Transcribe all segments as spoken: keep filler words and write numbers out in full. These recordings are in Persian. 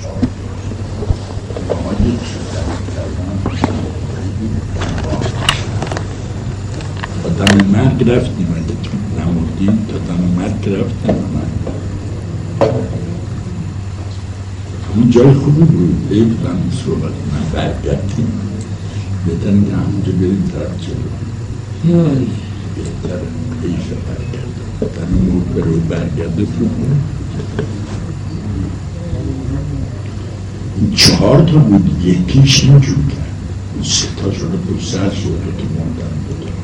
ما یک شدن کردن تا دم مرگ رفتیم اگه تو نمودیم تا دم مرگ رفتیم من همون جای خوبی بود ای بودن این صحبت من برگردیم بهترین که همونجا بریم طرف جلو بهتر ایشه برگرده در اون موقع برو برگرده خوب بود این چهار تا بود یکیش اینجور کرد سه تا شده بود سر شده دو تا موندن دو تا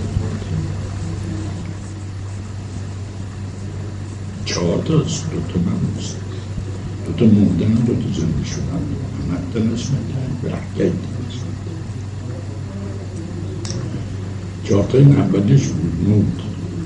چهار تا است دو تا نموز دو تا موندن دو تا زنده شدن همه اسمت برحکه چهار تا این اولیش بود نود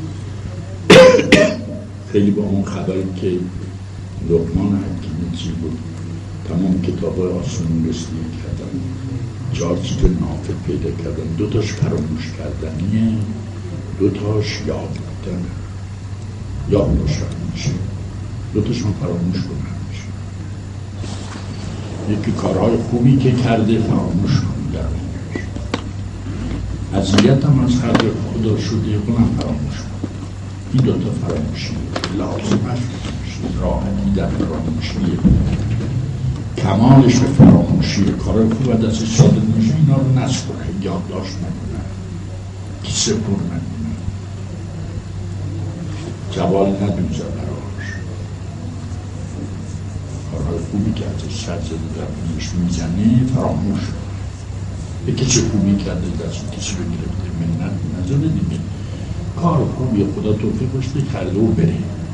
خیلی با اون خبری که لقمان حکیمی چی بود تمام کتاب های آسمون رسیدگی کردن چهار چیز نافع پیدا کردن دو تاش فراموش کردنیه دو تاش یاد بودن یاد باشن میشه دو تاش هم فراموش کنن میشه یکی کارهای خوبی که کرده فراموش کنن عذیت هم از خرج خدا شده اونم فراموش کنن این دو تا فراموشی لازمش راحتی در فراموشیه کمالش به فراموشی کار خوب و دستش صادق میشه اینا رو نصب کنه یادداشت نکنه کیسه پر نکنه جوال ندوزه براش کارهای خوبی که ازش سر زده در بینش میزنه فراموش کنه یکی چه خوبی کرده دست کسی رو گرفته منت نظره دیگه کار خوبی خدا توفیق باشته کرده و بره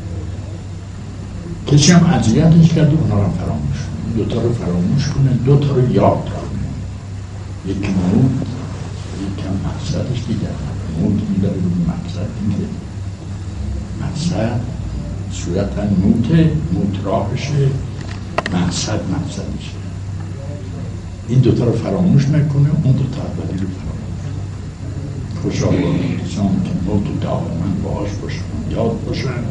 کسی هم عذیتش کرده اونا رو فراموش کنه دوتا رو فراموش کنه دوتا رو یاد کنه یکی مود یکی هم مقصدش دیگر مود میداره به مقصد دیگه مقصد صورتا موته موت راهشه مقصد مقصدشه این دوتا رو فراموش نکنه اون دوتا اولی رو فراموش خوشا باید کسان که موت دائما باهاش باشن یاد باشن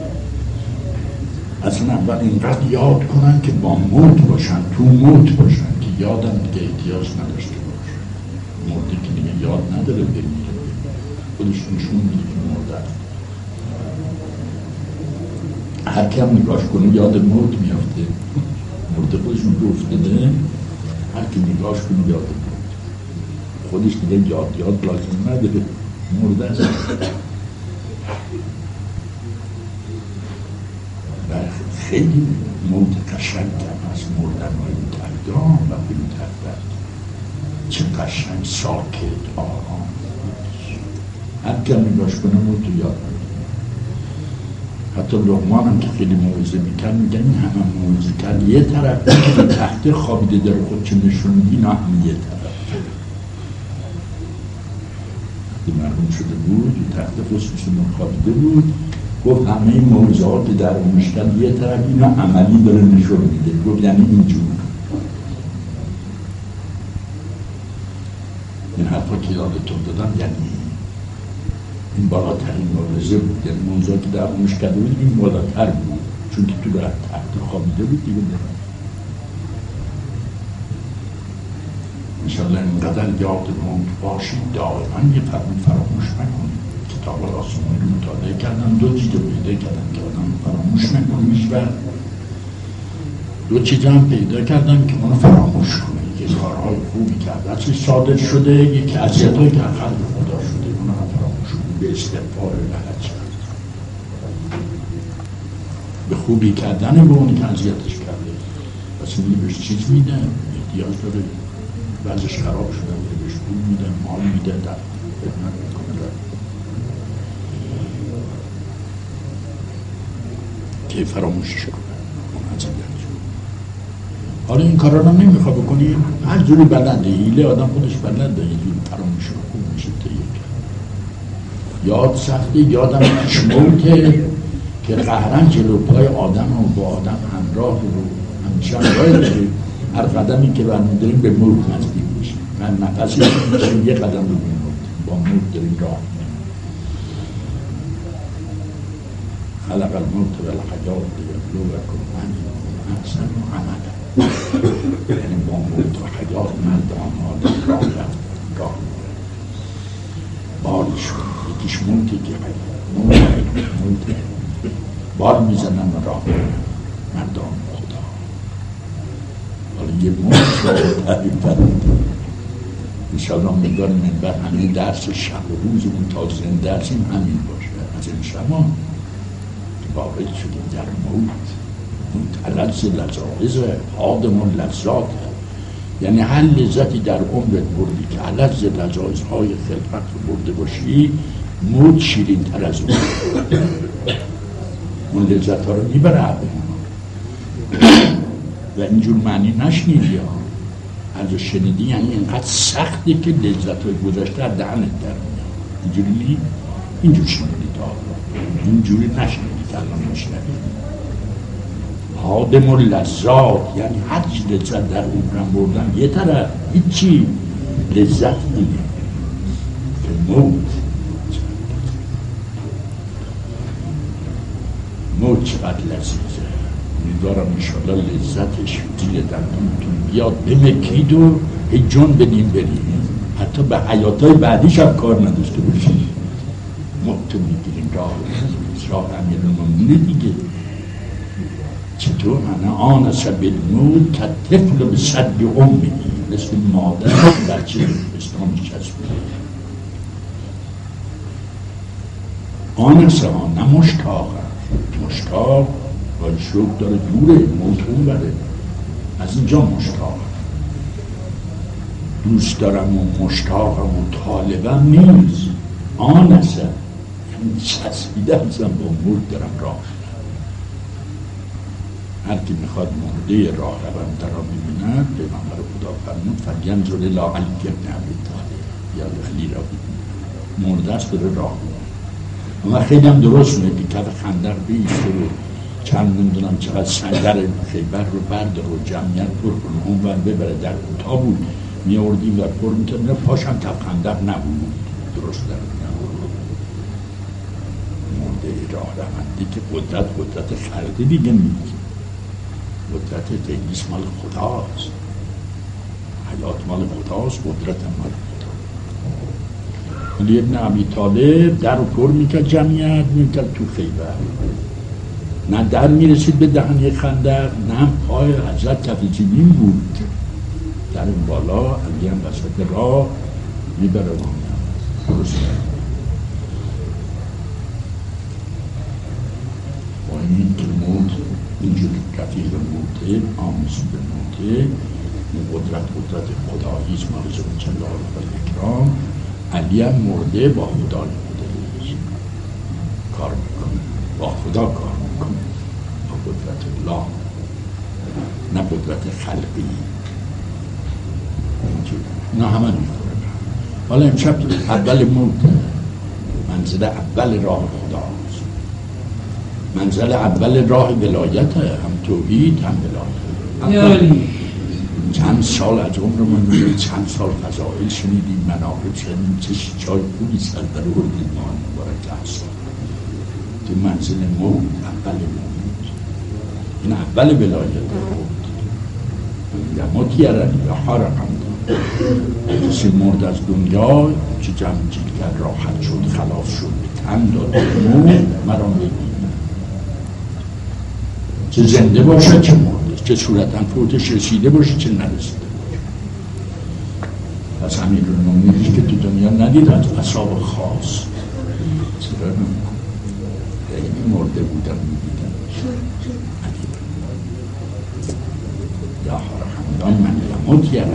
اصلا اول اینقدر یاد کنن که با موت باشن تو موت باشن که یادم دیگه احتیاج نداشته باشه موتی که دیگه یاد نداره بمیره خودش نشون میده که مرده هر کی هم نگاش کنه یاد موت میافته مرده خودشون رو افتاده هر کی نگاش کنه یاد موت خودش دیگه یاد یاد لازم نداره مرده است خیلی موت قشنگ هم از مردن های تردام و بلوتر چه قشنگ ساکت آرام هر کم نگاش کنه موت رو یاد نمیده حتی لقمان هم که خیلی موعظه میکرد میگن این همه موعظه کرد یه طرف که تحت خوابیده داره خود چه نشون میدی نه همه یه طرف وقتی مرحوم شده بود تحت خصوصی خوابیده بود گفت همه این موضوعات در مشکل یه طرف اینا عملی داره نشون میده گفت یعنی اینجور این حرفا که یادتون دادم یعنی این بالاترین موضوع بود یعنی موضوعات که در مشکل بود این بالاتر بود چون که تو در تحت خوابیده بود دیگه دارم انشاءالله اینقدر یاد موت باشید دائما یه فرمون فراموش نکنید کتاب آسمانی رو مطالعه کردن دو چیز رو پیدا کردن که آدم فراموش نکنیش و دو چیز هم پیدا کردن که اونو فراموش کنه یکی کارهای خوبی کرده ازش صادر شده یکی اذیت‌هایی که خلق خدا شده اونو هم فراموش کنه به استغفار لحظه به خوبی کردن به اونی که اذیتش کرده پس این بهش چیز میده احتیاج داره بعضش خراب شده بهش پول میده مال میده در خدمت میکنه که فراموشش کنه اون عذیت حالا این کارا رو نمیخواد بکنی هر جوری بلنده هیله آدم خودش بلنده اینجوری فراموش رو خوب میشه تیه یاد سخته یادم مشموته که قهرن جلو پای آدم و با آدم همراه رو همیشه همراه داره هر قدمی که برمیداریم به موت نزدیک میشه من نفسی میشیم یه قدم رو به موت با موت داریم راه خلق الموت و الحیات لیبلوکم ایکم احسن عملا یعنی با موت و حیات مردان ها در راه رفت راه باری شد یکیش موتی که موت موت بار میزنن و راه مردان خدا. حالا یه موت شد تعریف انشاءالله میدار منبر همین درس شب و روزمون تا زنده درسیم همین باشه از این شما که وارد شدیم در موت. موت لذ لذائز آدم و لذات، یعنی هر لذتی در عمرت بردی که لذ لذائز های خلقت رو برده باشی، موت شیرین تر از اون اون لذت ها رو میبره و اینجور معنی نشنیدی ها از شنیدی یعنی اینقدر سختی که لذت های گذشته در دهنت در میاد. اینجوری نی؟ اینجور شنیدی تا اینجوری نشنیدی که الان نشنیدی. آدم و لذات یعنی هر چی لذت در عمرم بردم یه طرف هیچی لذت اینه که موت موت چقدر لذیذه. امیدوارم انشاءالله لذتش دیل دندونتون بیاد بمکید و هی جون بدیم بریم حتی به حیاتای بعدیش هم کار نداشته باشید. موت میگیریم راه راه امیرالمومنینه دیگه. چطور من آن سبیل موت که طفل به صدی امی مثل مادر بچه بستان چسبیده آن سها نه مشتاق مشتاق و شوق داره دوره موت اون بره از اینجا مشتاق دوست دارم و مشتاقم و طالبم نیست آن اصلا یعنی چسبیده ازم با موت دارم راه. هر کی میخواد مرده راه رونده را ببیند پیغمبر خدا فرمود فینظر الی علی بن ابی طالب یا علی را ببیند مرده است بره راه ببیند. اما خیلی هم درست میگه که کف خندق بیست رو چند نمیدونم چقدر سنگر خیبر رو بردار و جمعیت پر کنه اون ور ببره در کوتاه بود میاردیم و پر میتونه پاشم کف خندق نبود درست در مرده راه رونده که قدرت قدرت خلقی دیگه نیست. قدرت تیلیس مال خداست، حیات مال خداست، قدرت مال خداست. علی ابن ابی طالب در رو پر میکرد جمعیت میکرد تو خیبر نه در میرسید به دهنه خندق نه هم پای حضرت کف جبین بود در اون بالا علی هم وسط راه میبره درست با این که موت اینجوری رفیق موته آموز به موته این قدرت قدرت خداییست مارزو جلال و اکرام. علی هم مرده با خدای خودش کار میکنه با خدا کار میکنه با قدرت الله نه قدرت خلقی اینجوری نه همه میخوره. حالا امشب اول موت منزل اول راه خداست منزل اول راه ولایت هم توحید هم ولایت. چند سال از عمر من چند سال فضائل شنیدیم مناقب شنیدیم چه چای خوبی سر در اردیم ما مبارک احسان تو منزل موت اول موت این اول ولایت موت یا موت یرنی یا حرقم کسی مرد از دنیا چه جمع جیگر راحت شد خلاص شد تن داد موت مرام بگیم چه زنده باشه چه مرده چه صورتاً فوتش رسیده باشه چه نرسیده باشه. پس امیرالمومنینی که تو دنیا ندید از اصحاب خاص چرا خیلی مرده بودن میدیدن یا حرمدان من یموت یرم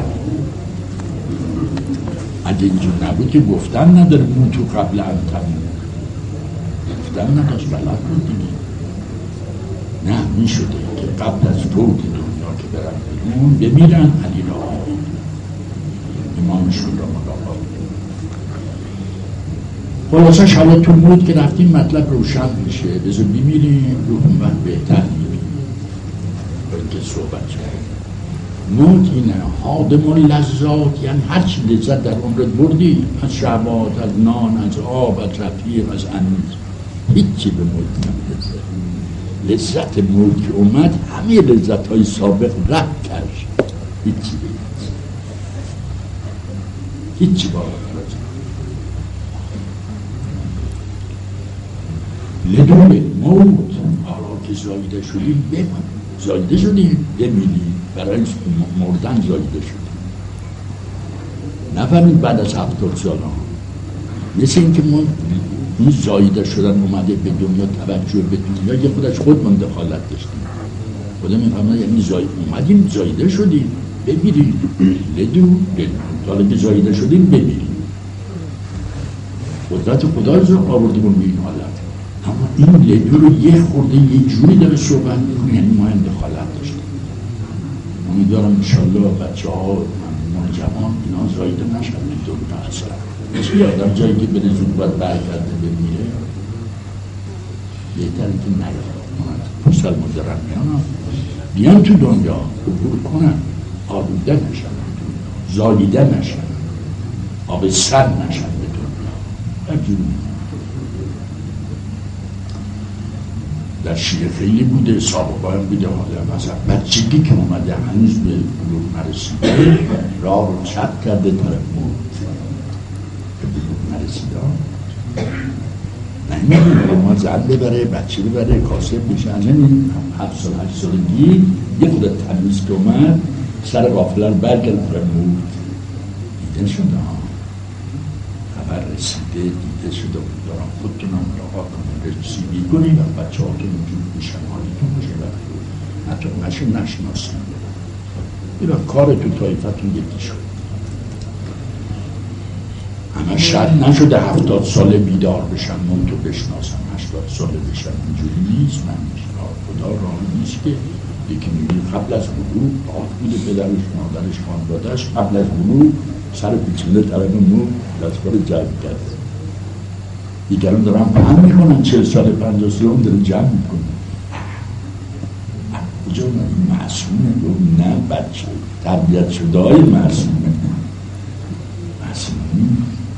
اگه اینجور نبود که گفتن نداره موتو قبل انتمون گفتن نداشت بلد بود دیگه نه میشده که قبل از فوت دنیا که برن بیرون بمیرن علی را امامشون را ملاقات. خلاصه شاید تو موت که رفتیم مطلب روشن میشه بذار بمیریم رو اون وقت بهتر میبینیم باید که صحبت شد. موت اینه آدم و لذات یعنی هرچی لذت در عمرت بردی از شعبات از نان از آب از رفیق از انیز هیچی به موت نمیرسه لذت موت که اومد همه لذت های سابق رد کرد، هیچی بید هیچی باید رد لدوی موت. حالا که زایده شدیم بمانیم، زایده شدیم بمیریم، برای مردن زایده شدیم. نفهمید بعد از هفتاد سال ها مثل این که ما این زایده شدن اومده به دنیا، توجه به دنیا یه خودش خود من دخالت داشتیم. خدا میفهمد یعنی زایده اومدیم زایده شدیم بمیریم. لدو لدو حالا که زایده شدیم بمیریم. قدرت خدا رو آوردیم به این حالت. اما این لدو رو یه خورده یه جوری داره صحبت میکنه، یعنی ما این دخالت داشتیم. امیدوارم انشالله بچه ها من جوان اینا زایده نشد به دنیا اصلا. مثل یه آدم جایی که بره زود باید برگرده بمیره، بهتره که نیاد پسر مدرمیان بیان تو دنیا عبور کنن، آلوده نشن، زایده نشن، آب سر نشن به دنیا. بجوری در شیعه خیلی بوده، سابقا هم بوده. حالا مثلا بچگی که اومده هنوز به بلوغ نرسیده راه رو چپ کرده طرف موت که بلوغ نرسیده. نمیدونه ما زن ببره، بچه ببره، کاسب بشه. از این هفت سال هشت سالگی یه خود تمیز که اومد سر غافله رو برگرد طرف موت دیده شده ها، خبر رسیده دیده شده. دارم خودتون هم ملاقات کنید، رسیدی کنید و بچه هاتون اینجور بشن حالیتون باشه و حتی نشه نشناسیم. اینا کار تو طایفتون یکی شد. همه شرط نشده هفتاد ساله بیدار بشن موتو بشناسن، هشتاد ساله بشن. اینجوری نیست. من خدا راه نیست که یکی میگه قبل از بلوغ آت بوده پدرش مادرش خانواده‌اش قبل از بلوغ سر پیچونده طرف موت دستگاه جمع کرده. دیگران دارن فهم میکنن چهل سال پنجاه سال هم داره جمع میکنن. کجا این معصومه؟ نه بچه تربیت شده های معصومه. معصومه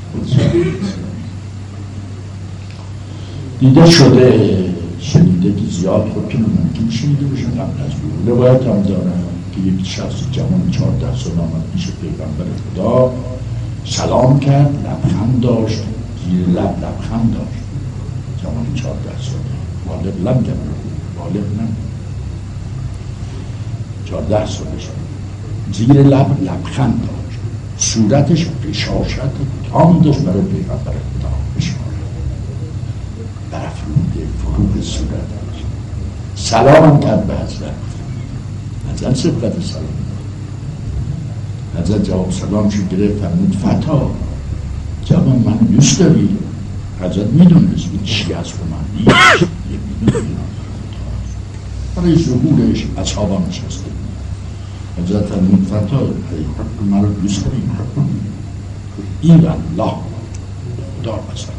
دیده شده شنیده که زیاد خودتون ممکن شنیده بشن قبل از بلوغ. روایت هم دارن که یک شخص جوان چهارده سال آمد پیش پیغمبر خدا، سلام کرد، لبخند داشت، زیر لب لبخند داشت. جوان چهارده ساله، بالغ لم کرد، بالغ نم چهارده سالش، زیر لب لبخند داشت، صورتش بشاشت تام داشت برای پیغمبر خدا بشاره برافروده فروغ صورتش. سلام کرد به حضرت، حضرت سبقت سلام. حضرت جواب سلام شو گرفت فرمود فتا جوان من دوست داری؟ حضرت میدونست این چی از من نیست، یه میدونست برای ظهورش اصحابا نشسته. حضرت فرمود فتا من رو دوست داری؟ این الله خدا بسر.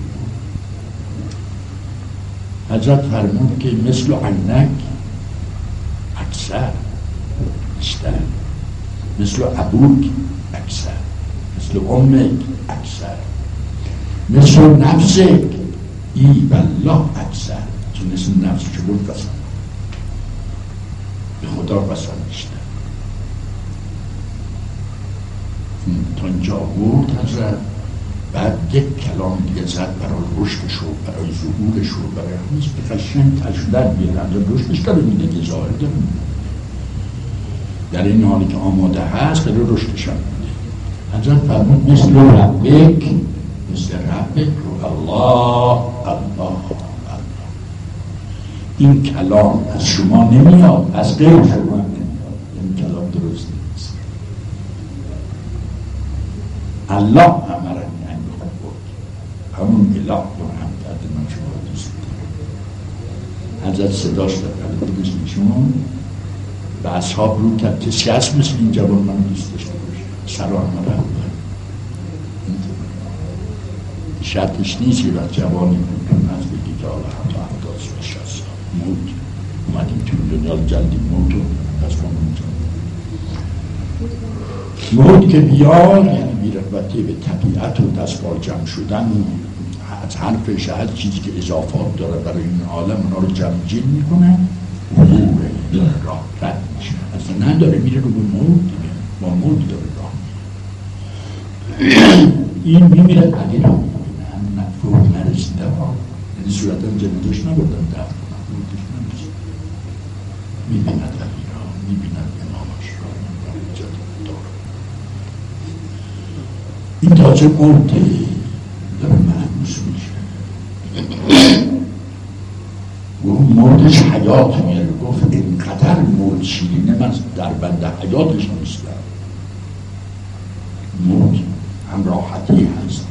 حضرت فرمود که مثل عنک اکثر بیشتر، مثل ابوک اکثر، مثل امک اکثر، مثل نفسک ای بالله اکثر. چون مثل نفس که بود قسم به خدا قسم بیشتر. تا اینجا بود حضرت. بعد یک کلام دیگه زد برای رشدش و برای ظهورش و برای همیز به قشنگ تجدد بیرند و رشدش داره میده که ظاهر داره میده. در این حالی که آماده هست داره رشدش هم میده. حضرت فرمود مثل ربک، مثل ربک رو الله الله الله. این کلام از شما نمیاد، از غیر شما نمیاد. این کلام درست نیست. الله امرنی ان احبک، همون اله رو هم کرده من شما رو دوست دارم. حضرت صداش در قلب دوست میشون و اصحاب رو کرد کسی هست مثل این جوان من دوست داشته باشه. سلام مرحبا. شرطش نیست و جوانی ممکن است بگی که حالا حتی هفتاد سال شصت سال موت اومدیم تو دنیا رو جلدی موت رو دست کنم موت که بیاد یعنی بیرغبتی به طبیعت و دستبال جمع شدن از حرفش هر چیزی که اضافات داره برای این عالم اونا رو جمع جین میکنه، عبوره داره راه رد میشه، اصلا نداره میره رو به موت دیگه، با موت داره راه میره. این میمیره علی را میبینه، هم مفروض نرسیده ها، یعنی صورت هم جنازش نبردن دفت کنم، موتش نمیشه، میبیند علی را، میبیند امامش را، میبیند جدید داره. این تاجه موته داره محبوس میشه و اون موتش حیات میاره. گفت اینقدر موت شیرینه من در بند حیاتش نیستم. موت هم راحتی هست،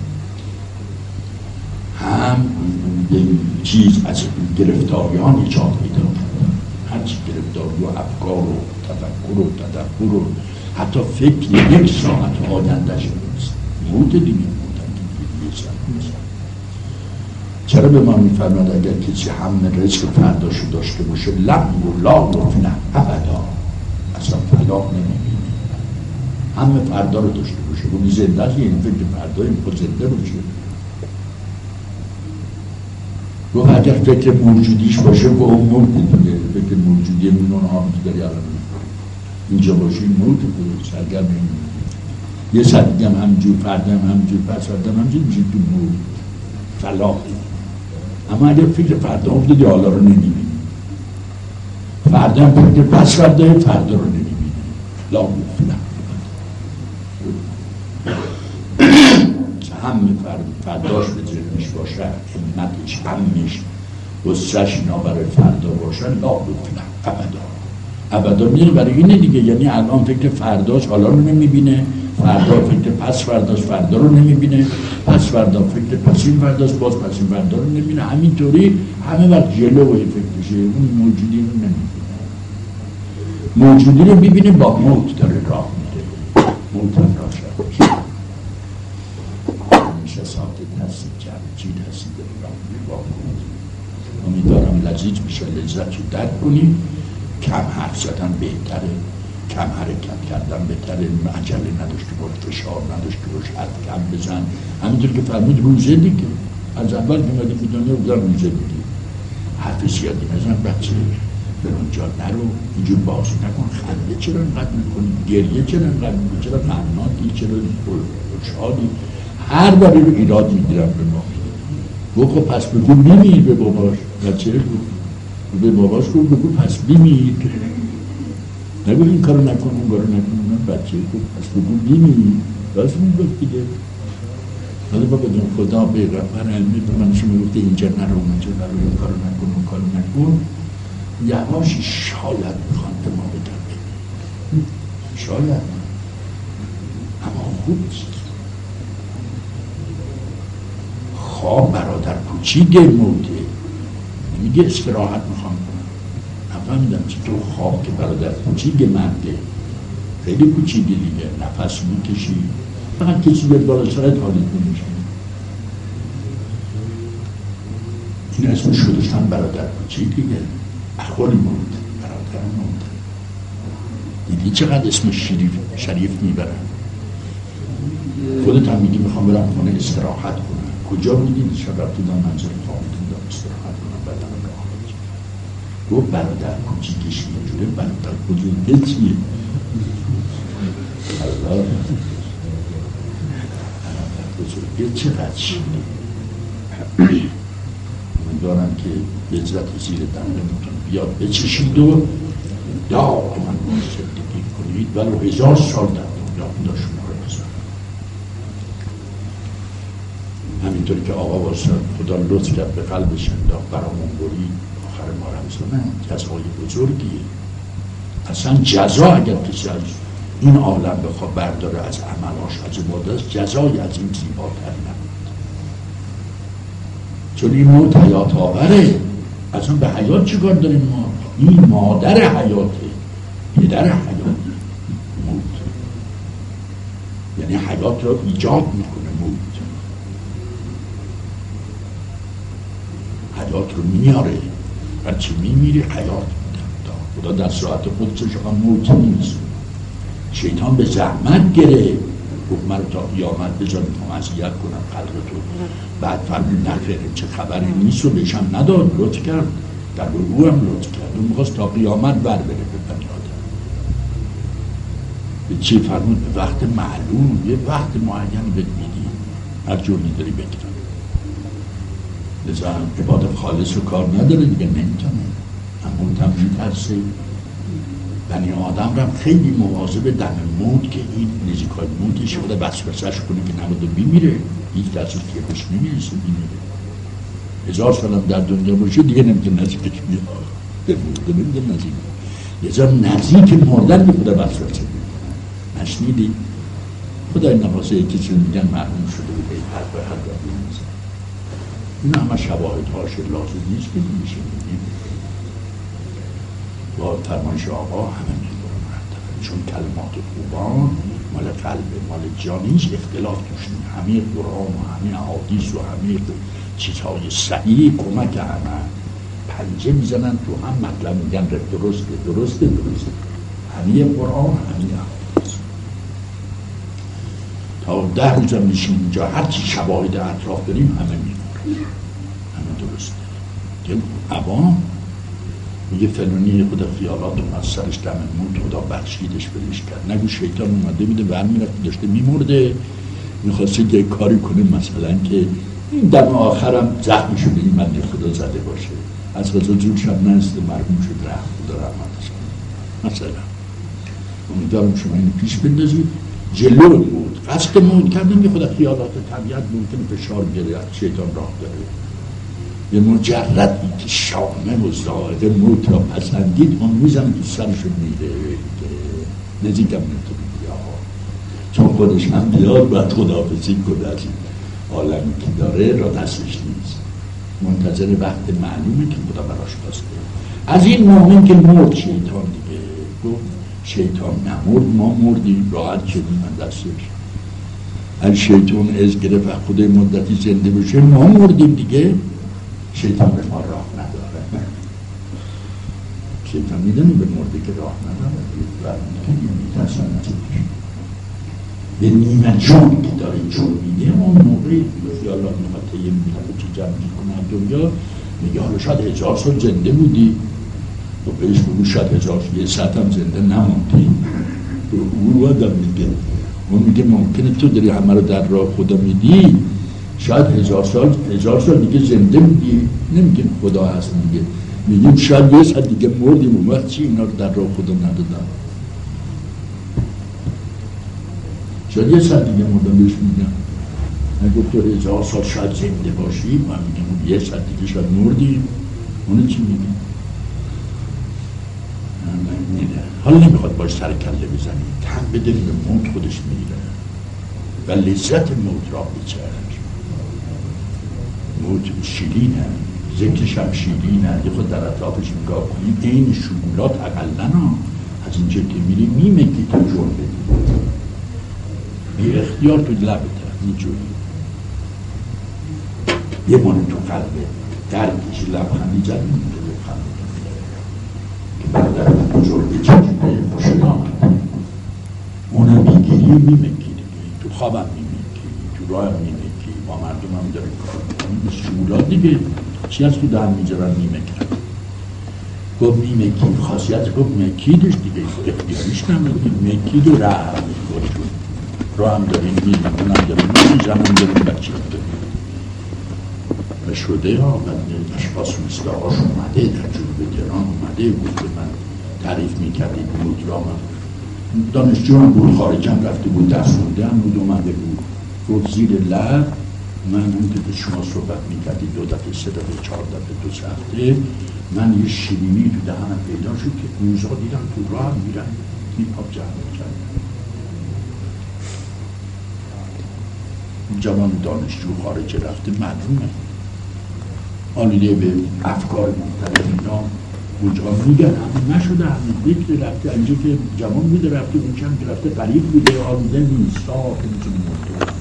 هم یه چیز از گرفتاریان ایجاد میده، هرچی گرفتاری و افکار و تفکر و تدبر و حتی فکر یک ساعت آینده شد موت دیگه. موت دیگه چرا به ما میفرماد اگر کسی هم رزق فرداشو داشته باشه لم و لا گفنه ابدا، اصلا فلاح نمیبینه. همه فردا رو داشته باشه و زنده است، یعنی فکر فردا این خود زنده باشه. و اگر فکر موجودیش باشه و اون مرد دیگه، فکر موجودی میمونه ها میداری الان اینجا باشه این مرد دیگه، سرگرم این یه ساعت دیگه هم همجور، فردا هم همجور، پس فردا هم همجور میشه تو مرد فلاح. اما اگر فکر فردا افتادی حالا رو نمیبینی، فردا هم فکر پس فردا فردا رو نمیبینی، لا گفنه. هم فرداش به ذهنش باشه، همتش، غمش، غصه‌ش اینا برای فردا باشه، لا گفنه ابدا. ابدا میره برای اینه دیگه، یعنی الان فکر فرداش حالا رو نمیبینه، فردا فکر پس فرداش فردا رو نمیبینه، پس فردا فکر پسین فرداش باز پسین فردا رو نمیبینه. همینطوری همه وقت جلو فکر بشه، اون موجودی رو نمیبینه. موجودی رو ببینه با موت داره راه میده، موت هم راه شد باشه. همیشه ساکت هستی، جمعجید هستی داره راه میده با موت. امیدوارم لذیذ بشه، لذت رو درک کنیم. کم حرف زدن بهتره، کم حرکت کردن بهتره، عجله نداشته باش، فشار نداشته باش، حرف کم بزن. همینطور که فرمود روزه دیگه، از اول که مدی به دنیا بودن روزه دیگه، حرف زیادی نزن، بچه به اونجا نرو، اینجور باز نکن، خنده چرا اینقدر میکنی، گریه چرا اینقدر میکنی، چرا غمناکی، چرا خوشحالی. هر باری رو ایراد میگیرم به ما. گفت پس بگو میمیر به باباش، بچه گفت به باباش گفت بگو پس بیمیر، نگو این کارو نکن اون کارو نکن. من بچه گفت پس بگو بیمیر، راست میگفت دیگه. حالا بابا جان خدا پیغمبر علمی به من شما گفته اینجا نرو اونجا نرو، این کارو نکن اون کارو نکن. یواش شاید میخوان به ما بدن، شاید، اما خوب نیست. خواب برادر کوچیک موته، میگه استراحت میخوام کنم. نفهمیدم چطور خواب که برادر کوچیک مرده، خیلی کوچیک دیگه، نفس میکشی، فقط کسی به بالا سرت حالیت نمیشه. این اسمش شدشتن برادر کوچیک دیگه، اخوال مرد، برادر مرد. دیدی چقدر اسمش شریف شریف میبرن. خودت هم میگی میخوام برم خونه استراحت کنم. کجا بودید؟ شب رفتی دام منظر خوابتون دام استراحت کنم، بعدم راه بگیم. گفت برادر کوچیکش اینجوره، برادر بزرگه چیه؟ برادر بزرگه چقدر شیره. من دارم که لذت زیر دندانتون بیاد بچشید و دائما زندگی کنید، ولو هزار سال در دنیا بودا شما رو بزن. همینطوری که آقا واسه خدا لطف کرد به قلبش انداخت برامون برید آخر ما رمزانه، جزای بزرگیه. اصلا جزا اگر کسی از این عالم بخواه برداره از عملاش، از عبادت، جزای از این زیباتر نبود. چون این موت حیات آوره. اصلا به حیات چه کار داریم ما؟ این مادر حیاته، پدر حیات موت، یعنی حیات را ایجاد میکنه موت، حیات رو میاره. هرچی میمیری حیات میده. خدا در ساعت خودش هم موت نیست. شیطان به زحمت گره گفت من رو تا قیامت بذار میخوام اذیت کنم خلق تو. بعد فرمود نخیر چه خبری نیست و بهشم نداد، لطف کرد، در رو هم لطف کرد، اون میخواست تا قیامت بر بره به بنی آدم. به چی فرمود؟ به وقت معلوم، یه وقت معینی بهت میدی، هر جوری داری بگیرم. لذا عبادت خالص رو کار نداره دیگه، نمیتونه. اما هم میترسه. بنی آدم رو خیلی مواظب دم موت که این نزیکای موتش بوده وسوسه‌اش کنه که نبوده بیمیره. هیچ کسی که بهش نمیرسه بیمیره. هزار سالم در دنیا باشه دیگه نمیتونه نزدیکش بیاد. مرده نمیتونه نزدیک. لذا نزدیک مردن بوده وسوسه میده. نشنیدی؟ خدای نوازه یکی چون میگن مرحوم شده بوده این حرف حد را بیمیزه. این همه شواهد هاش لازم نیست که میشه میگیم. با فرمایش آقا همه میدونه مرتبه، چون کلمات خوبان مال قلب مال جانیش اختلاف توش نیست. همه قرآن و همه احادیث و همه چیزهای صحیح کمک همه پنجه میزنن تو هم مطلب میگن درسته درسته درسته. همه قرآن همه احادیث تا ده روز هم میشیم اینجا هرچی شواهد اطراف داریم همه میدونه همه درسته. که عوام میگه فلانی خدا خیالات رو از سرش دم موت خدا بخشیدش بلش کرد. نگو شیطان اومده بیده ور میرفت داشته میمرده میخواسته که کاری کنه مثلا که این دم آخرم زخمی شده این من خدا زده باشه از غذا جور شب نزده مرحوم شد رحم خدا رحمتش کنه مثلا. امیدوارم شما اینو پیش بندازید جلو موت قصد موت کردن که خدا خیالات طبیعت ممکنه فشار بیاره شیطان راه داره. به مجردی که شامه و زائده موت را پسندید اون میزم که سرشو میره که نزیکم نتونی بیا چون خودش هم بیاد باید خداحافظی کنه از این عالمی که داره را دستش نیست، منتظر وقت معلومه که خدا براش بسته. از این مومن که مرد شیطان دیگه گفت شیطان نمرد ما مردیم راحت شدیم من دستش. هر شیطان از گرفت خود مدتی زنده بشه ما مردیم دیگه. شیطان به ما راه نداره. شیطان میدونی به مرده که راه نداره و میترسن نزدیش به نیمه جون که داره جون میده اون موقعی خیالات میخواد تیه میخواد چه جمع میکنه دنیا میگه حالا شاید هزار سال زنده بودی و بهش بگو شاید هزار سال یه ساعت هم زنده نموندی. او آدم میگه اون میگه ممکنه تو داری همه رو در راه خدا میدی شاید هزار سال هزار سال دیگه زنده بودی نمیگه خدا هست میگه میگیم شاید یه ساعت دیگه مردیم اون وقت چی اینا رو در راه خدا ندادن شاید یه ساعت دیگه مردم بهش میگم نگه تو هزار سال شاید زنده باشی من میگم یه ساعت دیگه شاید مردیم اونو چی میگیم حالا نمیخواد باش سر کله بزنی تن بده به موت خودش میره و لذت موت را بچرد. موت شیرینه ذکرش هم شیرینه یه خود در اطرافش نگاه کنید این شمولات اقلن ها از اینجا که میری میمکی تو جون بدی بی اختیار تو لبته اینجوری یه مانه تو قلبه دردیش لبخندی جدید میده لبخندی که برادر بزرگی چجوره خوشن آمده اونم میگیری و میمکی دیگه تو خوابم میمکی تو راه هم میمکی با مردم هم داره کار میکنی شمولات دیگه چی از تو دهم میجرن میمکن گفت میمکی خاصیت گفت مکیدش دیگه اختیاریش نمیدی مکید و راه میکنی راه هم داریم میریم اونم داریم میریم زمان داریم بچه داریم و شده ها من اشخاص مثل آقاش اومده تجربه گران اومده بود که من تعریف میکردیم بود را من دانشجو هم بود خارجم رفته بود دست مونده هم بود اومده بود گفت زیر لب من اون که به شما صحبت میکردی دو دفعه سه دفعه چهار دفعه دو سه هفته من یه شیرینی تو دهنم پیدا شد که روزها دیدم تو راه میرن این آب جمع کردن جوان دانشجو خارج رفته معلومه آلیده به افکار مختلف اینا اونجا میگن همه نشده همه بکر رفته اینجا که جوان میده رفته اون چند که رفته قریب بوده آلیده نیست صاف نمیتونه مرده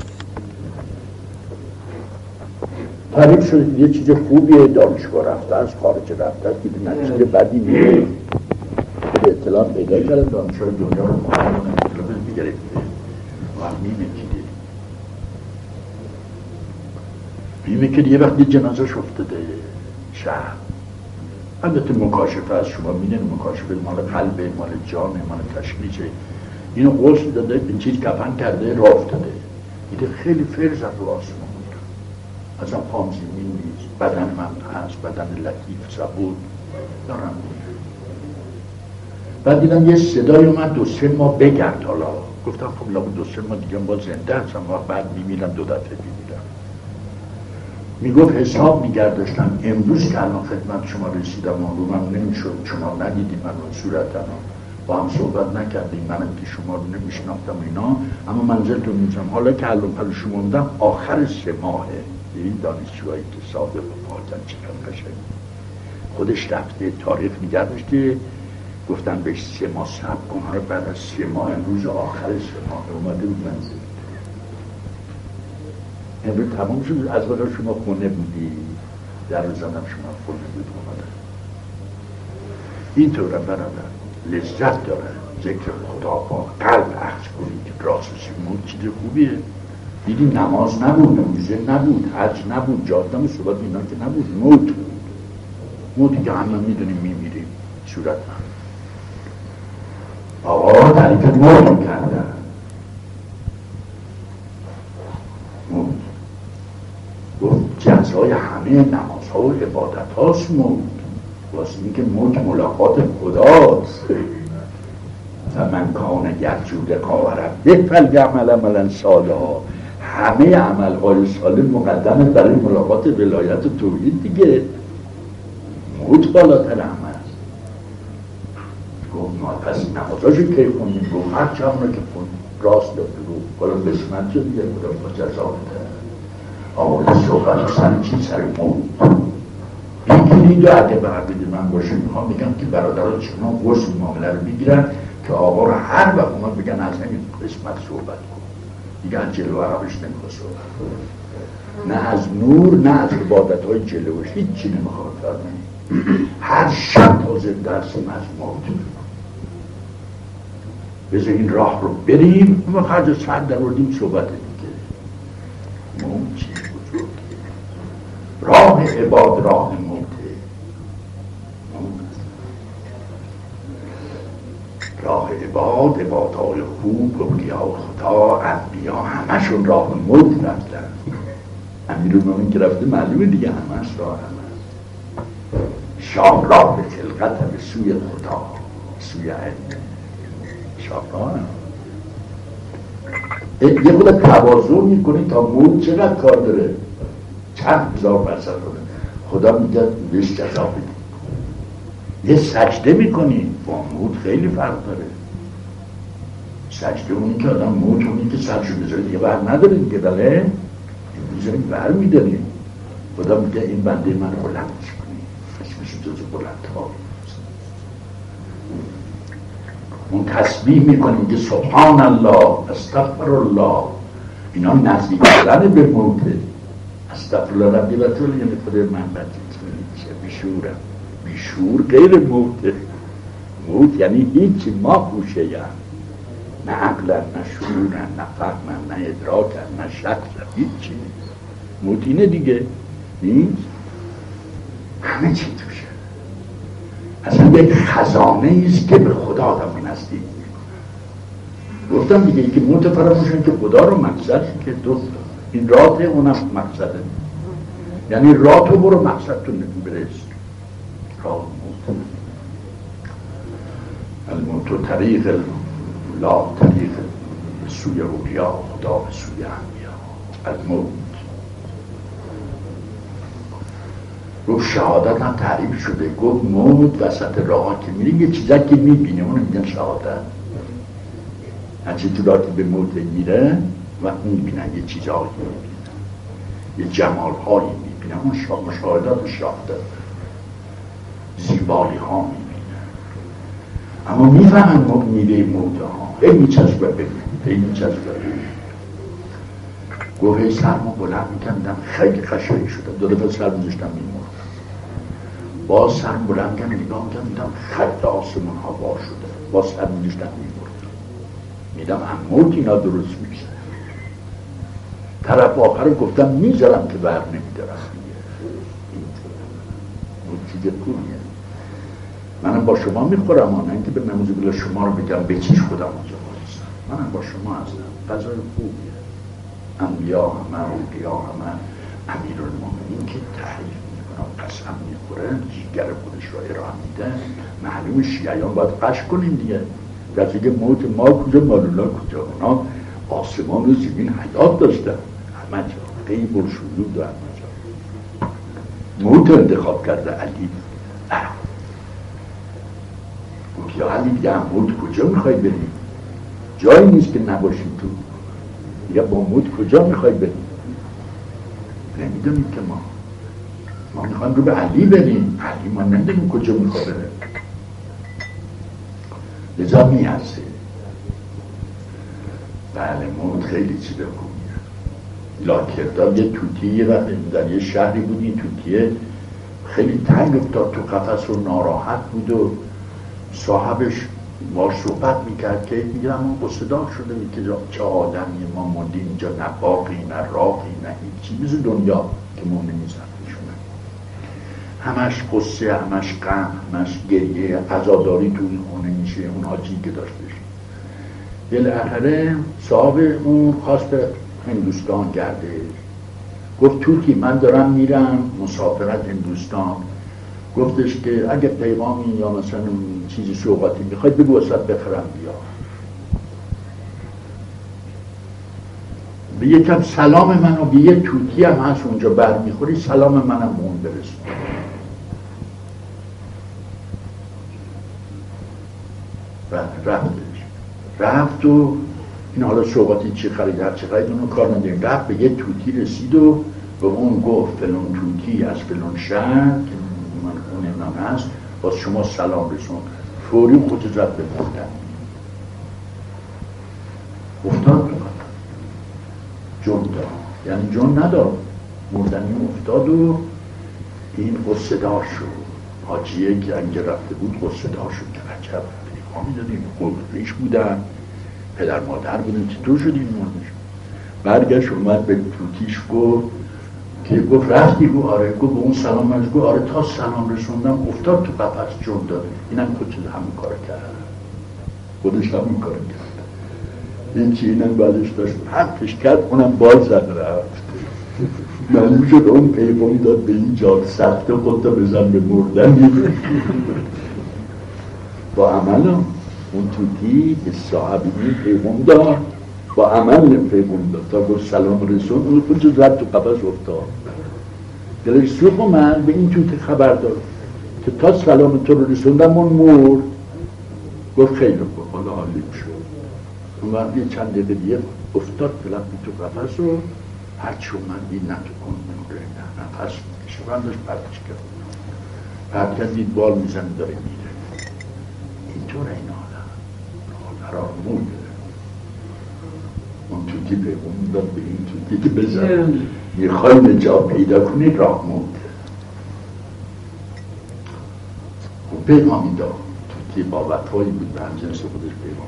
تعریف شد یه چیز خوبیه دانشگاه رفته از خارج رفته است که به نتیجه بدی میره به اطلاع پیدا کرده دانشگاه دنیا رو مقام اطلاع میگرفته باید میمکیده میمکیده یه وقتی جنازش افتاده شهر. البته مکاشفه از شما میدین، مکاشفه مال قلبه، مال جانه، مال تشخیصه. اینو غسل داده، این چیز کفن کرده، راه افتاده. دیده خیلی فرز رو آسمان بود، ازم پام زمین نیست، بدن من هست، بدن لطیف صبور دارم میره. بعد دیدم یه صدای اومد دو سه ماه بگرد. حالا گفتم خب لابد دو سه ماه دیگه با زنده هستم و بعد میمیرم، دو دفعه میمیرم. میگفت حساب میگرداشتم امروز که الان خدمت شما رسیدم اون رو من نمیشد، شما ندیدیم من رو صورتم با هم صحبت نکردیم، منم که شما رو نمیشناختم اینا، اما منزلتون میزم. حالا که الان پر شما بودم آخر سه ماهه. این دانشجوهایی که صادق و پاکن چقدر قشنگ خودش رفته تاریخ نگرداشته، گفتن بهش سه ماه صبر کن. حالا بعد از سه ماه امروز آخر سه ماه اومده بود منزل. امروز تمام شد. از وقت شما خونه بودی در روز زنم شما خونه بود اومده. این طورم برادر لذت داره ذکر خدا با قلب اخذ کنید. راست سیمون چیز خوبیه. دیدی نماز نبود، نمیزه نبود، حج نبود، جاده و صحبت اینا که نبود، موت بود. موتی که همه میدونیم میمیریم صورت من. آقا تعریف موت کردن. موت گفت جزای همه نمازها و عبادت هاست موت. واسه این که موت ملاقات خداست. و من کان یرجو لقاء ربه فلیعمل عملا صالحا. همه عملهای صالح مقدمه برای ملاقات ولایت و توحید دیگه. موت بالاتر عمل. گفت ما پس نمازاشو کی خوندیم؟ گفت هر چه همونه که خوند راست داد رو بالا بسمت شد دیگه بودم با جزا بده. آماده صحبت سر چی؟ سر موت. این که این دو عده بربیده من باشه میخوام بگم که برادران شما غسل معامله رو بگیرن که آقا رو هر وقت اومد بگن از همین قسمت صحبت کن دیگه، از جلو عربش نمیخواد صحبت کن، نه از نور نه از عبادت های جلوش هیچی نمیخواد فرمانی. هر شب تازه درسیم از موت. بذار این راه رو بریم ما خرج سر در وردیم صحبت دیگه. موت چی بزرگه. راه عباد راه موته. راه عباد عبادهای خوب اولیاء خدا انبیا همشون راه موت رفتن. امیرالمومنین که رفته معلومه دیگه همش راه همه. شاه راه به خلقت به سوی خدا سوی علم. شاه راه یه خود تواضع میکنی تا موت چقدر کار داره، چند هزار برصد کنه. خدا میگه بهش جزا بدی. یه سجده میکنی با موت خیلی فرق داره. سجده اونی که آدم موت اونی که سجده بذاره دیگه بر نداره دیگه. بله میذاریم بر میداریم. خدا میگه این بنده من بلند کنی اسمش جز بلند ها. اون تسبیح میکنیم که سبحان الله استغفر الله. اینا نزدیک شدن به موته. استغفر الله ربی و طول یعنی خدا من بدید بیشورم. بیشور غیر موته. موت یعنی هیچی ما پوشه یم. نه عقلن نه شعورن نه فهمن نه ادراکن نه شکلن هیچی. موت اینه دیگه نیست. همه چی توشه. اصلا یک خزانه ایست که به خدا آدم نزدیک میکنه. گفتم دیگه که موت فراموشن که خدا رو مقصد که دو این راته اونم مقصده. یعنی راه تو برو مقصد تو برس. راه موت الموت طریق لا طریق سوی اولیاء خدا به سوی انبیا. الموت گفت شهادت هم تعریف شده. گفت موت وسط راه که میریم یه چیزا که میبینه اونو میگن شهادت. هرچی تو راه که به موت میره و میبینن یه چیزایی میبینن یه جمال هایی میبینن. اون مشاهدات و شهادت زیبایی ها میبینن. اما میفهمن میوه موت ها هی میچسبه ببین هی میچسبه ببین. گفت هی سرمو بلند میکندم خیلی قشنگ شدم. دو دفعه سر میذاشتم میموردم. باز سرم بلند کردم نگاه میکردم خط آسمون ها بار شده. باز سر میذاشتم میموردم. میدم هم موت اینا درست میشه. طرف آخر رو گفتم میذارم که بر نمیدارم دیگه. این چیز خوبیه. منم با شما میخورم، آنه اینکه به نموز بلا شما رو بگم بچیش خودم اونجا بایستم. منم با شما هستم. غذای خوبیه. انبیا همه، اولیاء همه، امیرالمومنین که تحریف میکنم قسم میخوره، جیگر خودش را ارائه میده. معلوم شیعیان باید قش کنیم دیگه. کسی که موت ما کجا مالولا کجا، اونا آسمان و زمین حیات داشتن همه جا، غیب و شهود و همه جا. موت انتخاب کرده علی. یا علی دیگه هم موت کجا میخوای بریم؟ جایی نیست که نباشیم تو. یا با موت کجا میخوای بریم؟ نمیدونیم که ما ما میخوایم رو به علی بریم. علی ما نمیدونیم کجا میخواه بره. لذا میهسته. بله موت خیلی چیز خوبیه. لاکردار یه توتی در یه شهری بود، این توتیه خیلی تنگ افتاد تو قفس و ناراحت بود و صاحبش با صحبت میکرد که میگه اما قصدار شده میگه چه آدمی ما موندیم اینجا، نه باقی نه راقی نه هیچی، مثل دنیا که ما نمیزنشونه، همش قصه، همش غم، همش گریه، عزاداری تو این خونه میشه. اون حاجی که داشتش بالاخره صاحب اون خواست به هندوستان گرده، گفت توتی من دارم میرم مسافرت هندوستان. گفتش که اگه پیغامی یا مثلا چیزی سوغاتی میخواید بگو واسه بخرم بیا. به یکم سلام منو به یه توتی هم هست اونجا بر میخوری، سلام منم اون برسون. رفتش رفت و این حالا سوغاتی چی خرید هر چی خرید اونو کار نداریم. رفت به یه توتی رسید و به اون گفت فلان توتی از فلان شهر که من خونه من هست باز شما سلام رسون. فوری خود زد به مردن افتاد به من جون داد، یعنی جون نداد، مردنی افتاد و این قصه دار شد. حاجیه که انگه رفته بود قصه دار شد که عجب پیغامی دادیم، قلقلیش بودن، پدر مادر بودن، چطور شد این مردش؟ برگشت اومد به توتیش گفت که گفت رفتی؟ گفت آره. گفت به اون سلام از گفت آره تا سلام رسوندم افتاد تو قفس جون داد. اینم خودش همین کار کرد، خودش همین کار کرد. این چی اینم بعدش داشت حقش کرد، اونم باز زد رفت. معلوم شد اون پیغامی داد به این جار سخته خودتا بزن به مردن. با عمل اون توتی به صاحب این پیغام داد، با عمل پیغام داد تا گفت سلام رسون، اون خودش زد تو قفس افتاد. دلش سوخ اومد به این توتی خبر داد که تا سلام تو رو رسوندم اون مرد. گفت خیلی خوب حالا حالی شد. اون وقت یه چند دقیقه دیگه افتاد بلند تو قفس و هرچی اومد دید نه تو کن میمونه نه نفس میکشه. بندش پرتش کرد پرت کرد دید بال میزن داره میره. اینطور این آدم قرار موده. اون توتی پیغام داد به این توتی که بزن میخوای نجات پیدا کنی راه موده. خب پیغامی داد. توتی با وفایی بود به همجنس خودش پیغام.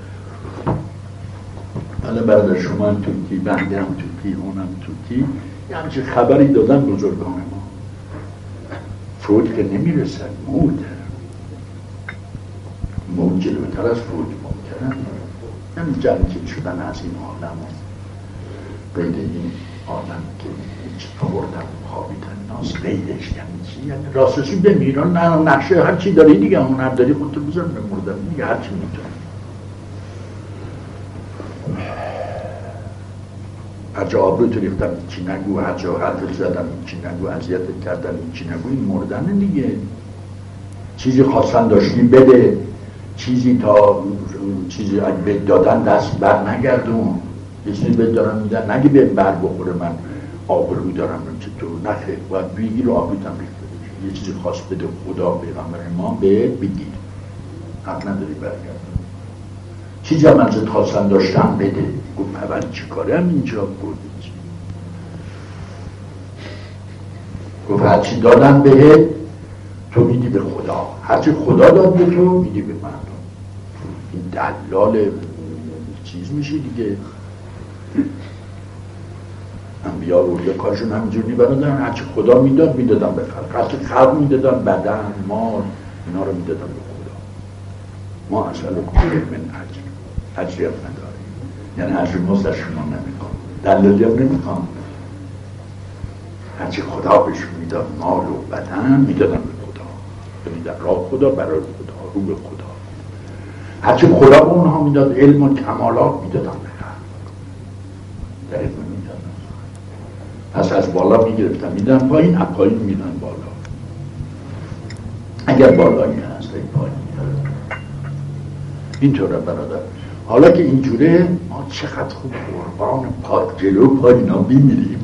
حالا برادر شما هم توتی، بنده هم توتی، اونم توتی، یه همچه خبری دادن بزرگان ما. فوت که نمیرسن، موت موت جلوتر از فوت ممکنه. یعنی جنگل شدن از این عالم و قید این عالم که هیچ خوردن خوابیدن ناز قیدش یعنی چی؟ یعنی راستشی بمیران نه نقشه هرچی داری دیگه هنر داری خودتو بزن بمردن دیگه هرچی میتونی. هرچه آب رو تو ریختم چی نگو، هرچه حرف زدم چی نگو، اذیت کردم چی نگو، این مردن دیگه. چیزی خواستن داشتی بده، چیزی تا چیزی اگه بهت دادن دست بر نگردون، یه چیزی بهت دارم میدن نگه به بر بخوره من آبرو دارم چطور نخه باید بگیر و آبروتم ریخته. یه چیزی خواست بده خدا پیغمبر ما بهت بگیر، حق نداری برگرد. چیزی هم ازت خواستن داشتم بده. گفت اول چی کاره هم اینجا بود؟ گفت هرچی دادم بهت تو میدی به خدا، هرچی خدا داد به تو میدی به مردم. این دلال چیز میشه دیگه. انبیا و اولیاء کارشون همینجوری برادرن، هرچی خدا میداد میدادن به خلق، هرچی خلق میدادن بدن مال اینا رو میدادن به خدا. ما اصلا کل من اجر اجری هم نداریم، یعنی اجر مزد از شما نمیخوام، دلالی هم نمیخوام، هرچی خدا بهشون میداد مال و بدن میدادن به خدا، یعنی در راه خدا برای خدا رو به خدا. هرچی خدا به اونها میداد علم و کمالات میدادن به خلق، در علم میدادن. پس از بالا میگرفتن میدن پایین، از پایین میدن بالا، اگر بالایی هست این پایین میدن. اینطوره برادر. حالا که اینجوره ما چقدر خوب قربان پا جلو پای اینا میمیریم،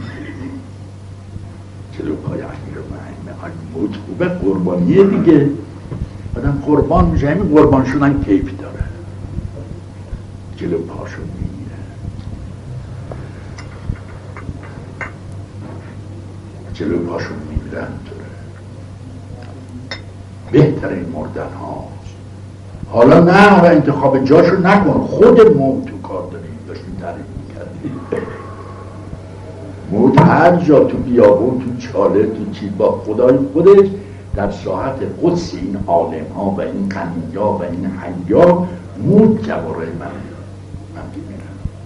جلو پای امیر معین موت خوبه، قربانیه دیگه، آدم قربان میشه، همین قربان شدن کیف داره، جلو پاشو میمیره، جلو پاشو میمیرن داره. بهترین مردن هاست. حالا نه، حالا انتخاب جاشو نکن، خود موت تو کار داریم، داشتیم تعریف میکردیم. موت هر جا، تو بیابون، تو چاله، تو چی، با خدای خودش در ساحت قدس این عالم ها و این قنیا و این حیا موت جواره من من میبینم.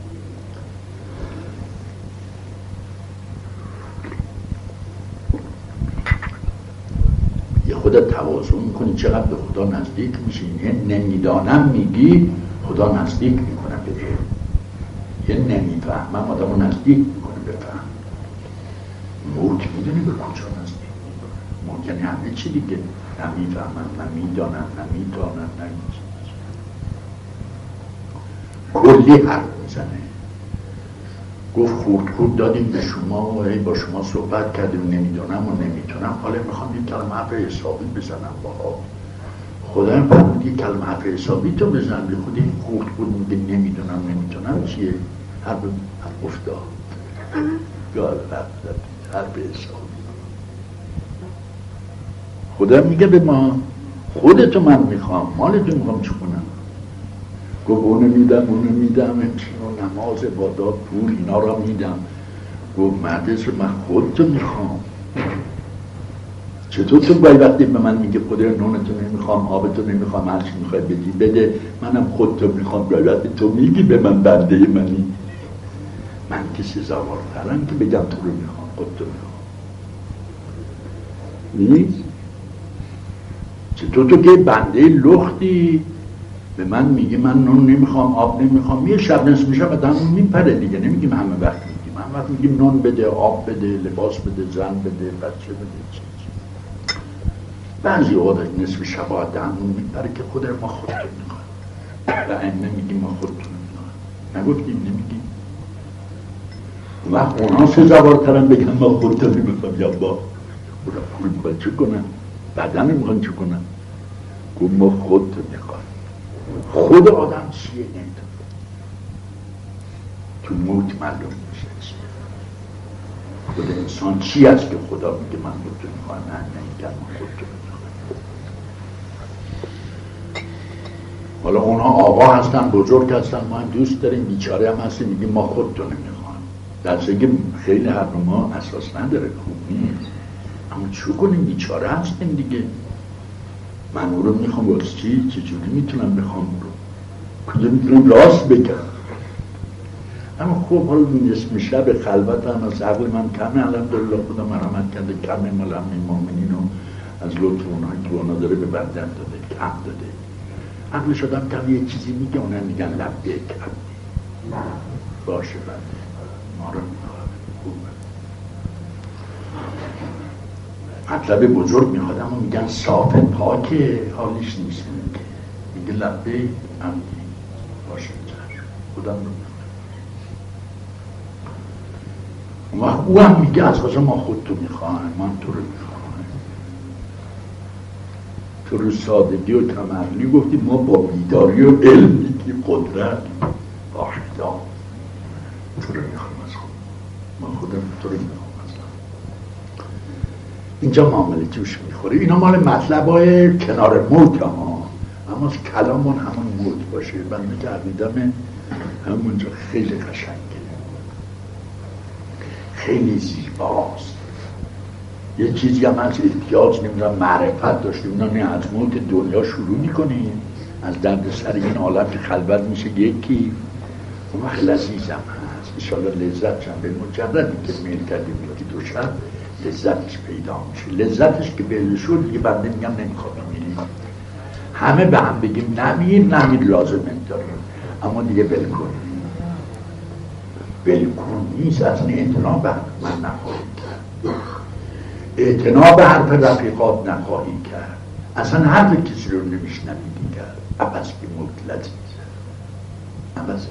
یه خودت تواضع میکنی چقدر به خدا نزدیک میشی. یه نمیدانم میگی خدا نزدیک میکنه به علم، یه نمیفهمم آدم رو نزدیک میکنه به فهم. موت میدونی به کجا نزدیک میکنه؟ موت یعنی همه چی دیگه، نمیفهمم، نمیدانم، نمیدانم، نمیدانم، کلی حرف میزنه. گفت خورد خورد دادیم به شما و با شما صحبت کردیم، نمیدونم و نمیتونم، حالا میخوام یک کلمه حرف حسابی بزنم باها. خدا هم فرمود یک کلمه حرف حسابی تو بزن، به خودی خورد خورد میگه نمیدونم نمیتونم چیه؟ حرف حرف افتاد گال رفت حرف حسابی. خدا میگه به ما خودتو من میخوام، مالتو میخوام چی کنم؟ گفت اونو میدم اونو میدم، امشون نماز عبادات پول اینا را میدم. گفت مردش من خودتو میخوام. چطور تو باید وقتی به من میگه خدا نونتو نمیخوام، آبتو نمیخوام، هرچی میخوای بدی بده، منم خودتو میخوام، باید تو میگی به من بنده منی، من که سزاوارترم که بگم تو رو میخوام، خودتو میخوام. نیست؟ چطور تو که بنده لختی به من میگی من نون نمیخوام، آب نمیخوام، یه شب نصف میشه و دمون میپره دیگه، نمیگیم همه وقت میگیم، همه وقت میگیم نون بده، آب بده، لباس بده، زن بده، بچه بده، چی چی. بعضی اوقات نصف شبا دمون میپره که خود ما خودتون میخوایم و این نمیگیم ما خودتون میخوایم، نگفتیم نمیگیم. و اونا سه زبارترم بگم ما خودتون میخوایم، یا با اونا پول میخوایم چه کنم؟ بدن میخوایم چه کنم؟ گفت ما خودتون میخوایم. خود آدم چیه نمیدونه، تو موت معلوم میشه چیه خود انسان چی است که خدا میگه من خودتو میخوایم، من نمیگم من خودتو میخوایم. حالا اونها آقا هستن، بزرگ هستن، ما هم دوست داریم، بیچاره هم هستیم، میگیم ما خودتو نمیخوایم، درسته که خیلی حرف ما اساس نداره، خوب نیست، اما چو کنیم بیچاره هستیم دیگه. من او رو میخوام واسه چی؟ چجوری میتونم بخوام او رو؟ کجا میتونم راست بگم؟ اما خوب حالا نصف شب خلوت هم از عقل من کمه، الحمدلله خدا مرحمت کرده، کمه مال همه مؤمنین و از لطف اونهایی که اونا داره به بندم داده، کم داده. عقل شدم کم یه چیزی میگه، اونا میگن لبه کم باشه بنده ما رو میخواد خوبه. مطلب بزرگ میخواد اما میگن صاف پاکه، حالیش نیست، میگه لبه عمدی باشه خودم رو میخواد. و او هم میگه از غذا ما خودتو میخوایم، من تو رو میخوایم. تو رو سادگی و کمرلی گفتی، ما با بیداری و علم میگیم قدرت باشه دا تو رو میخوایم از خود، ما خودم تو رو میخوایم. اینجا معامله جوش میخوره. اینا مال مطلب های کنار موت ها، اما کلامون همون موت باشه. بنده که عقیدم همونجا خیلی قشنگه، خیلی زیباست. یه چیزی هم از احتیاج نمیدونم معرفت داشتیم، نه از موت دنیا شروع میکنیم، از درد سر این عالم که خلوت میشه یکی، اون وقت لذیذم هست انشاءالله لذت چند به مجردی که میل کردیم یکی دو شب لذتش پیدا میشه. لذتش که پیدا شد دیگه بنده میگم نمیخواد میریم همه به هم بگیم نمیر نمیر لازم داریم، اما دیگه بل کنیم بل کن نیست. از این اعتنا به من نخواهی کرد، اعتنا به حرف رفیقات نخواهی کرد، اصلا حرف کسی رو نمیشنوی دیگر. عباس که موت لذیذه، عباس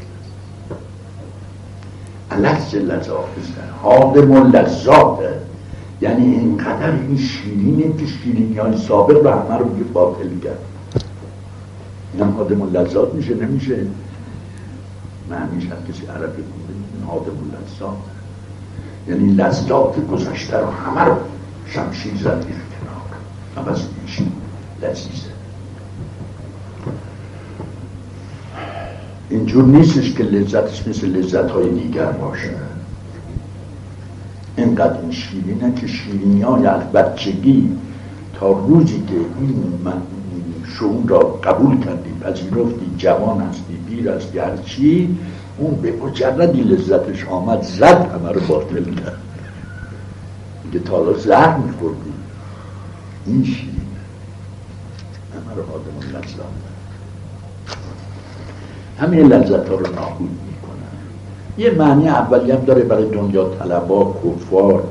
لذ لذاته حادم و لذاته، یعنی اینقدر این شیرینه که شیرینی های سابق رو همه رو بگه باطل کرد. این هم حادم و لذات میشه نمیشه؟ معنیش هم کسی عربی کنه حادم و لذات، یعنی لذات گذشته رو همه رو شمشیر زد این کنار. عباس میشه لذیذه. اینجور نیستش که لذتش مثل لذت‌های دیگر باشه. اینقدر این شیرینه که شیرینی های از بچگی تا روزی که این شعور را قبول کردی، پذیرفتی، جوان هستی، پیر هستی، هرچی، اون به مجردی لذتش آمد زد همه رو باطل کرد. میگه تا حالا زهر میخوردی، این شیرینه همه رو آدم لذت همه لذت ها رو نابود میکنن. یه معنی اولی هم داره برای دنیا طلبا کفار،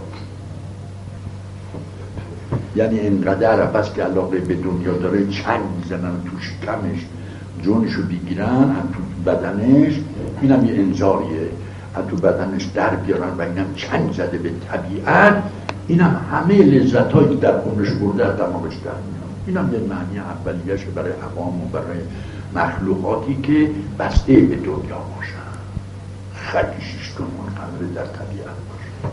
یعنی اینقدر عباس که علاقه به دنیا داره چنگ میزنن تو شکمش جونشو بگیرن، هم تو بدنش، اینم یه انذاریه، هم تو بدنش در بیارن و اینم چنگ زده به طبیعت، اینم همه لذت هایی در خونش برده از دماغش در میان. اینم یه معنی اولیه‌شه برای عوام و برای مخلوقاتی که بسته به دنیا باشن، خیلی شیشتون منقدر در طبیعت باشن.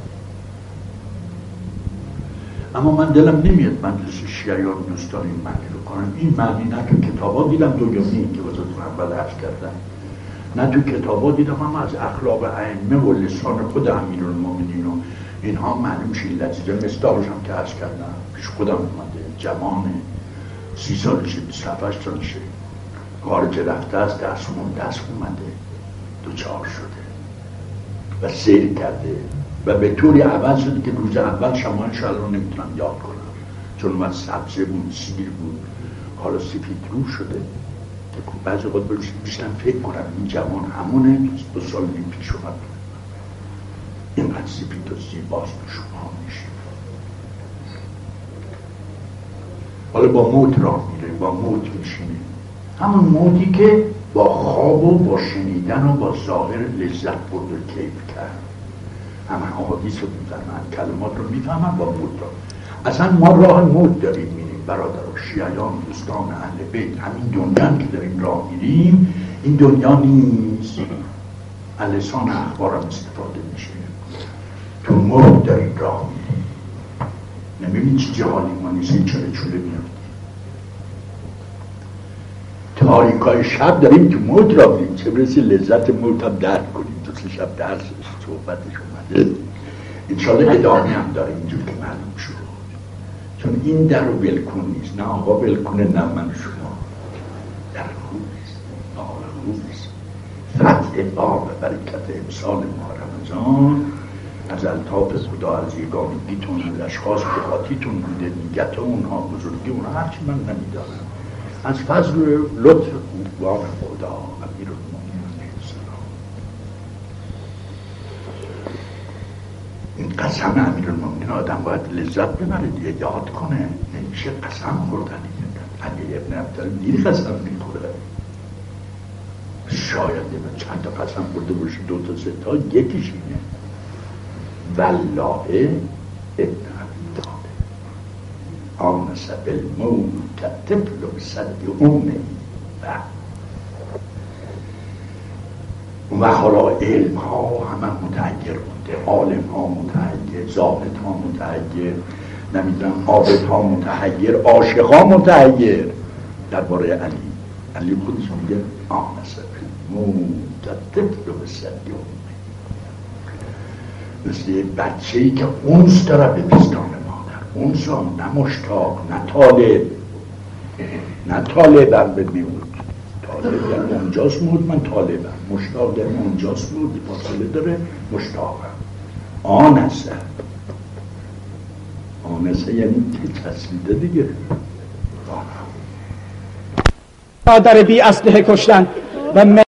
اما من دلم نمیاد مجلس شیعیان دوستان این معنی رو کنم. این معنی نه تو کتابا دیدم دنیایی که واسه اول عرض کردم، نه تو کتابا دیدم، اما از اخلاق ائمه و لسان خود امیرالمومنین و اینها معلوم شه لذیذه. مصداقش هم که عرض کردم پیش خودم اومده، جوانه، سی سالشه، بیست و هفت سالشه، خارج رفته از دست اون دست اومده، دوچار شده و سیر کرده و به طوری عوض شده که روز اول شمایش رو نمیتونم یاد کنم، چون اون سبزه بود، سیر بود، حالا سفید رو شده. بعضی وقت بیشتر فکر کنم این جوان همونه دو سال پیش اومد، اینقدر سفید و زیباست به شما میشه. حالا با موت راه میره، با موت میشینه، همون موتی که با خواب و با شنیدن و با ظاهر لذت برد و کیف کرد. همه احادیث رو میفهمن، کلمات رو میفهمن، با موت را. اصلا ما راه موت داریم میریم برادر، شیعیان، دوستان اهل بیت، همین دنیا که داریم راه میریم این دنیا نیست. لسان اخبار هم استفاده میشه، تو موت داریم راه میریم. نمیبینی چی جهالی ما نیست، این چله چوله میریم تاریکای شب داریم تو موت را بریم، چه برسی لذت موت هم درک کنیم. دو سه شب درس صحبتش اومده، انشالله ادامه هم داره اینجور که معلوم شد. چون این در رو بلکن نیست، نه آقا بلکنه نه من شما، در خوب نیست، آقا خوب نیست. فتح باب برکت امسال ماه رمضان از الطاف خدا، از یگانگیتون، از اشخاص که خاطیتون بوده، نیت اونها، بزرگی اونها، هرچی من نمیدانم، از فضل لطف خوبان خدا امیرالمومنین سلام. این قسم امیرالمومنین آدم باید لذت ببره دیگه، یاد کنه، نمیشه قسم خوردن. علی ابن ابطال دیر قسم میخوره، شاید چند تا قسم خورده باشه، دو تا سه تا، یکیش اینه والله ابن آنس بالموت طفل بصد امه. و حالا علم ها همه متحیر بوده، عالم ها متحیر، زاهد ها متحیر، نمیدونم عابد ها متحیر، عاشق ها متحیر. درباره علی علی خودش میگه آنس بالموت طفل بصد امه. مثل یه بچه ای که اونس داره به پیستان مادر. اونس هم نه مشتاق نه طالب، نه طالبم به میمود. طالب در اونجاست مود، من طالبم. مشتاق در اونجاست مود، فاصله داره. مشتاقم آن است. آن است یعنی تصویده دیگه. مادر بی اسلحه کشتن و